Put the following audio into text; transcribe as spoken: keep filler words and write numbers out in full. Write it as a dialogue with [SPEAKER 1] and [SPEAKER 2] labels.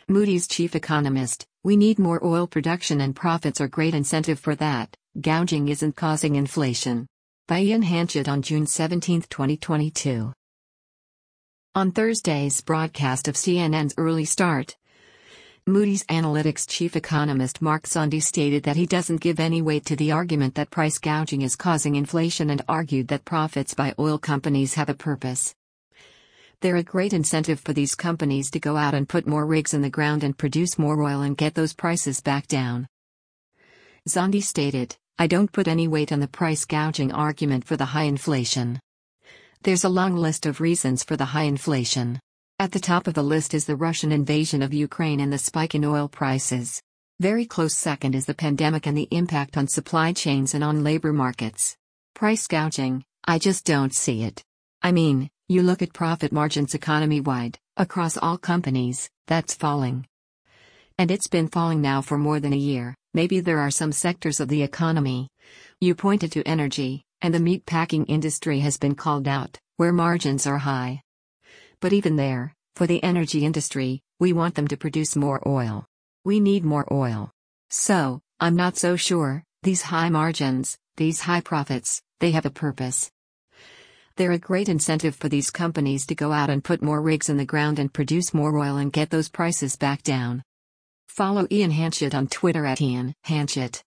[SPEAKER 1] Moody's chief economist: "We need more oil production and profits are great incentive for that. Gouging isn't causing inflation." By Ian Hanchett on June seventeenth, twenty twenty-two. On Thursday's broadcast of C N N's Early Start, Moody's Analytics chief economist Mark Zandi stated that he doesn't give any weight to the argument that price gouging is causing inflation and argued that profits by oil companies have a purpose. "They're a great incentive for these companies to go out and put more rigs in the ground and produce more oil and get those prices back down." Zandi stated, "I don't put any weight on the price gouging argument for the high inflation. There's a long list of reasons for the high inflation. At the top of the list is the Russian invasion of Ukraine and the spike in oil prices. Very close second is the pandemic and the impact on supply chains and on labor markets. Price gouging, I just don't see it. I mean, you look at profit margins economy-wide, across all companies, that's falling. And it's been falling now for more than a year. Maybe there are some sectors of the economy. You pointed to energy, and the meatpacking industry has been called out, where margins are high. But even there, for the energy industry, we want them to produce more oil. We need more oil. So, I'm not so sure, these high margins, these high profits, they have a purpose. They're a great incentive for these companies to go out and put more rigs in the ground and produce more oil and get those prices back down." Follow Ian Hanchett on Twitter at Ian Hanchett.